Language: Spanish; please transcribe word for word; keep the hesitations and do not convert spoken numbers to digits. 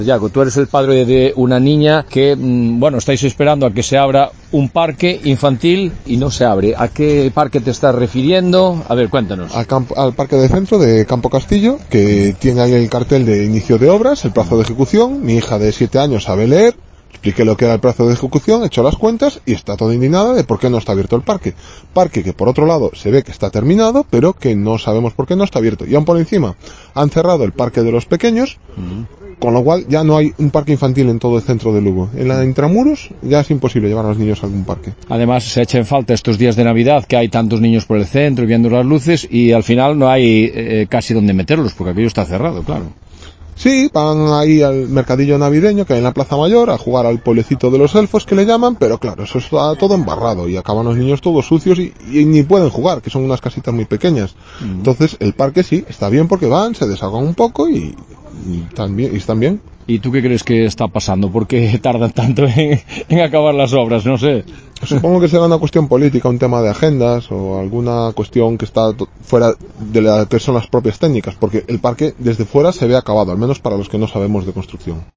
Yago, tú eres el padre de una niña que, bueno, estáis esperando a que se abra un parque infantil y no se abre. ¿A qué parque te estás refiriendo? A ver, cuéntanos. Al, campo, al parque de centro de Campo Castillo, que tiene ahí el cartel de inicio de obras, el plazo de ejecución. Mi hija de siete años sabe leer. Expliqué lo que era el plazo de ejecución, he hecho las cuentas y está toda indignada de por qué no está abierto el parque. Parque que por otro lado se ve que está terminado, pero que no sabemos por qué no está abierto. Y aún por encima han cerrado el parque de los pequeños, uh-huh. Con lo cual ya no hay un parque infantil en todo el centro de Lugo. En la intramuros ya es imposible llevar a los niños a algún parque. Además se echa en falta estos días de Navidad que hay tantos niños por el centro y viendo las luces y al final no hay eh, casi donde meterlos porque aquello está cerrado, claro. Sí, van ahí al mercadillo navideño que hay en la Plaza Mayor a jugar al pueblecito de los elfos que le llaman, pero claro, eso está todo embarrado y acaban los niños todos sucios y, y ni pueden jugar, que son unas casitas muy pequeñas. Uh-huh. Entonces el parque sí, está bien porque van, se desahogan un poco y, y, están bien, y están bien. ¿Y tú qué crees que está pasando? ¿Por qué tardan tanto en, en acabar las obras? No sé. Supongo que será una cuestión política, un tema de agendas o alguna cuestión que está fuera de lo que son las propias técnicas, porque el parque desde fuera se ve acabado, al menos para los que no sabemos de construcción.